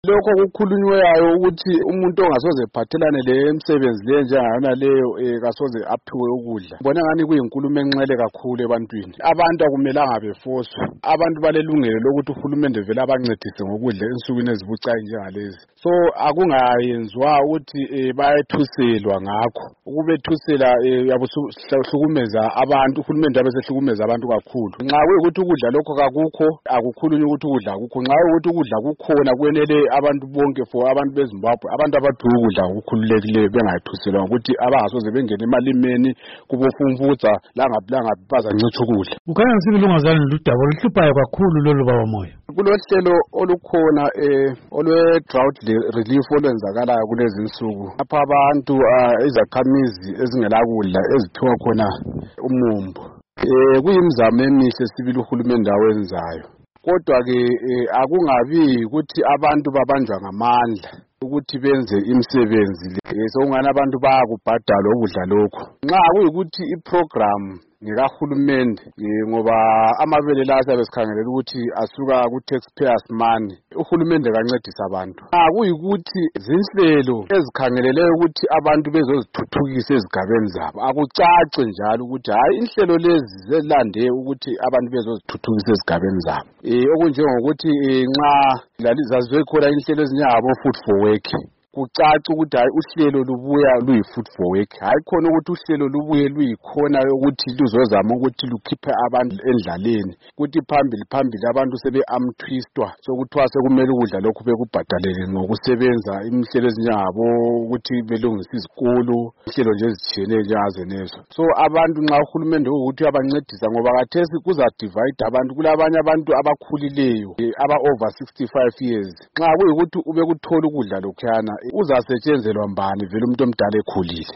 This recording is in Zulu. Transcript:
Lokho kukhulunywayo ukuthi umuntu ongasoze phathelane lemisebenzi le njengana leyo kasoze aphiwe ukudla. Ngibona ngani kuyinkulumo enxele kakhulu ebantwini. Abantu akumelanga befoswe. Abantu balelungelo lokuthi uhulumende vele abancedise ngokudla ensukwini ezibucayi njengalezi. So akungayenzwa ukuthi bayethuselwa ngakho. Ukubethusela yabuhlukumeza abantu, uhulumende abesehlukumeza abantu kakhulu. Nxa kuyikuthi ukudla lokho kakukho, akukhulunywa ukuthi ukudla akukho. Nxa kuyikuthi ukudla kukhona kwenele abantu bonke for abantu beZimbabwe, abantu abadinga ukudla ngokukhululekileyo bengayithuselwa ukuthi abangasoze bengene emalimeni kubofumfuza langaphi bazancitsha ukudla. Kukhanya ngisibili ungazani ludaba oluhluphayo kakhulu lolu baba Moyo. Kulohlelo olukhona olwe-drought relief olwenzakalayo kulezi insuku. Lapha abantu izakhamizi ezingelakudla eziphiwa khona umumbu. Kuyimizamo emihle sibili uhulumende awenzayo. Kodwa-ke akungabi ukuthi abantu babanjwa ngamandla ukuthi benze imisebenzi le. Sokungani abantu bayakubhadala ukudla lokho. Nxa kuyikuthi iprogram ngekahulumende ngoba amabele la siyabe sikhangelela ukuthi asuka ku-taxpayers money, uhulumende kancedisa abantu. Kuyikuthi zinhlelo ezikhangeleleyo ukuthi abantu bezozithuthukisa ezigabeni zabo. Akucace njalo ukuthi hayi inhlelo lezi zelande ukuthi abantu bezozithuthukisa ezigabeni zabo. Okunjengokuthi nxa zaziwe khona inhlelo ezinyangabo food for work, kucaca ukuthi hayi uhlelo lubuya luyi-food for work. Hayi khona ukuthi uhlelo lubuye luyikhona ukuthi luzozama ukuthi lukhiphe abantu endlaleni. Kuthi phambili abantu sebe-amthwistwa sokuthiwa sekumele ukudla lokhu bekubhadalele ngokusebenza imihlelo ezinyangabo ukuthi belungise izikolo, inhlelo nje ezitshiyeneyo njengazenezo. So abantu nxa uhulumende ukuthi uyabancedisa ngoba kathesi kuzadivide abantu. Kulabanye abantu abakhulileyo aba-over 65 years. Nxa kuyikuthi ubekuthola ukudla lokhuyana uzasetshenzelwa mbani vele umuntu omdala ekhulile.